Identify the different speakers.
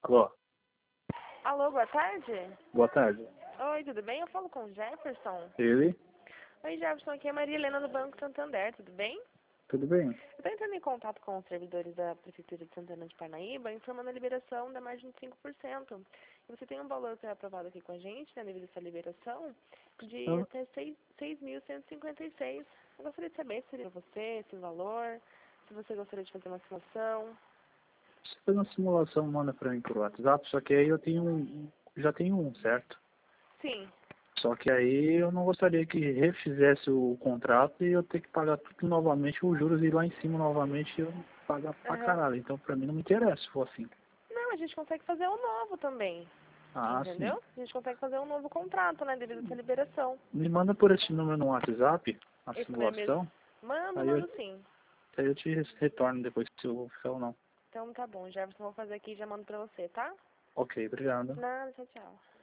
Speaker 1: Alô,
Speaker 2: Alô, boa tarde?
Speaker 1: boa tarde.
Speaker 2: Oi, tudo bem? Eu falo com o Jefferson.
Speaker 1: Ele?
Speaker 2: Oi, Jefferson, aqui é a Maria Helena do Banco Santander, tudo bem?
Speaker 1: Tudo bem?
Speaker 2: Eu estou entrando em contato com os servidores da Prefeitura de Santana de Parnaíba, informando a liberação da margem de 5%. E você tem um valor pré-aprovado aqui com a gente, né, devido a essa liberação, de
Speaker 1: Eu,
Speaker 2: até 6.156. Eu gostaria de saber se seria você, esse valor, se você gostaria de fazer uma simulação.
Speaker 1: você fez uma simulação, manda pra mim por WhatsApp, só que aí eu tenho já tenho um, certo?
Speaker 2: Sim.
Speaker 1: Só que aí eu não gostaria que refizesse o contrato e eu ter que pagar tudo novamente, os juros ir lá em cima novamente e eu pagar pra
Speaker 2: Aham.
Speaker 1: caralho. Então pra mim não me interessa se for assim.
Speaker 2: Não, a gente consegue fazer um novo também.
Speaker 1: Ah, sim.
Speaker 2: Entendeu? A gente consegue fazer um novo contrato, né, devido a essa liberação.
Speaker 1: Me manda por esse número no WhatsApp, a
Speaker 2: Esse não é mesmo?
Speaker 1: simulação,
Speaker 2: Mando,
Speaker 1: aí eu,
Speaker 2: mando sim.
Speaker 1: aí eu te retorno depois se eu vou ficar ou não.
Speaker 2: Então tá bom, Jefferson, vou fazer aqui e já mando pra você, tá?
Speaker 1: Ok, obrigado.
Speaker 2: Nada, tchau, tchau.